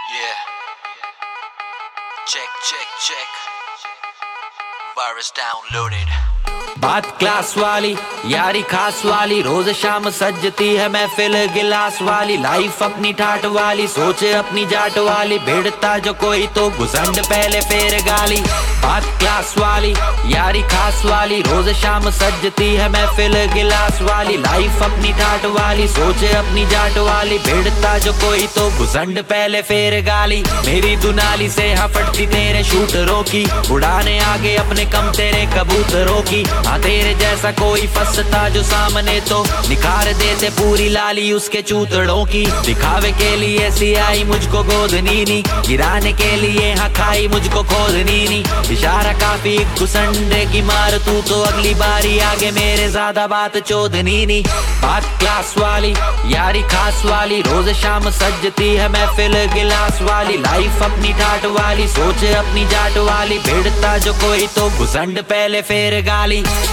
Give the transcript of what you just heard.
Yeah. Check. Virus downloaded. बात class वाली, यारी खास वाली, रोज शाम सजती है महफिल गिलास वाली। लाइफ अपनी ठाट वाली, सोचे अपनी जाट वाली, भिड़ता जो कोई तो घुसंड पहले फेर गाली। बात क्लास वाली, यारी खास वाली, रोज शाम सजती है महफिल गिलास वाली। लाइफ अपनी ठाट वाली, सोचे अपनी जाट वाली, भिड़ता जो कोई तो घुसंड पहले फेर गाली। मेरी दुनाली से हफटती तेरे शूटरों की, उड़ाने आगे अपने कम तेरे कबूतरों की। हाँ तेरे जैसा कोई फंसता जो सामने तो निखार देते पूरी लाली उसके चूतड़ों की। दिखावे के लिए सियाई मुझको गोदनी नी, गिराने के लिए हाँ खाई मुझको खोदनी नी। इशारा काफी घुसंडे की मार तू तो अगली बारी आगे मेरे ज्यादा बात चोदनी नी। बात क्लास वाली, यारी खास वाली, रोज शाम सजती है महफिल गिलास वाली। लाइफ अपनी ठाट वाली, सोचे अपनी जाट वाली, भिड़ता जो कोई तो घुसंड पहले फेर गाली।